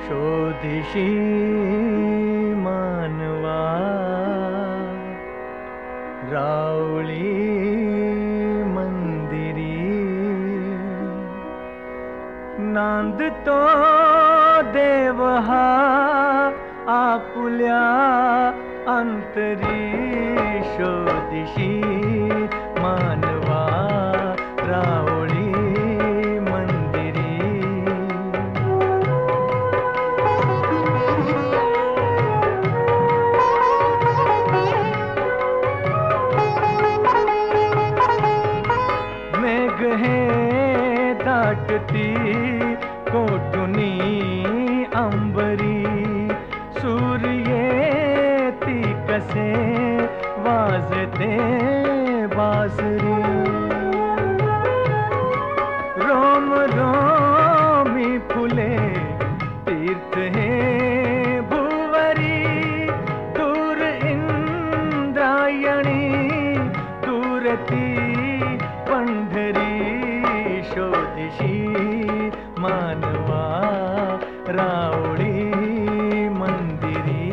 शोधिशी मानवा रावळी मंदिरी नांदतो देव हा आपुल्या अंतरी शोधिशी मानवा रावळी मंदिरी मेघ हे दाटती कोटुनी अंबरी सूर्येती कसे वाजते बासरी रोम रोमी फुले तीर्थ हे भुवरी दूर इंद्रायणी दूरती पंढरी शोधिशी मानवा रावळी मंदिरी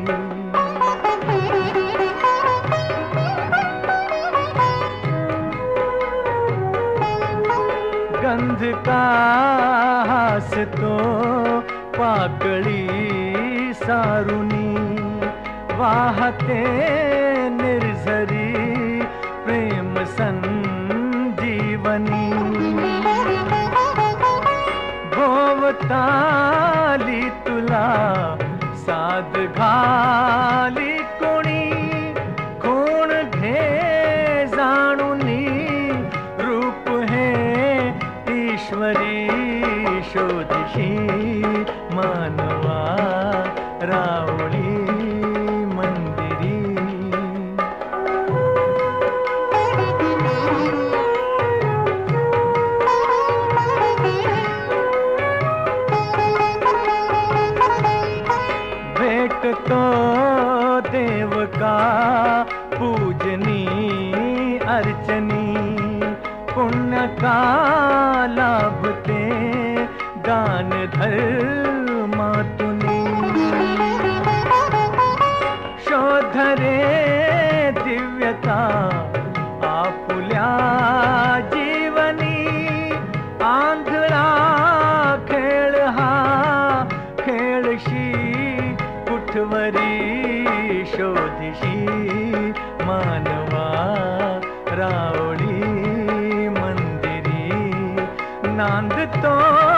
गंध का हासतो पाकळी सारुनी वाहते निर्झरी प्रेम संजीवनी भोवताली तुला साध घाली कोणी कोण घे जाणुनी रूप हे ईश्वरी शोधिशी मानवा रावळी मंदिरी भेटतो देव का पूजनी अर्चनी पुण्य का लाभते दान धर्मातुनी शोधरे दिव्यता आपुल्या जीवनी आंधळा खेळ हा खेळशी कुठवरी शोधिशी मानवा रावळी मंदिरी नांदतो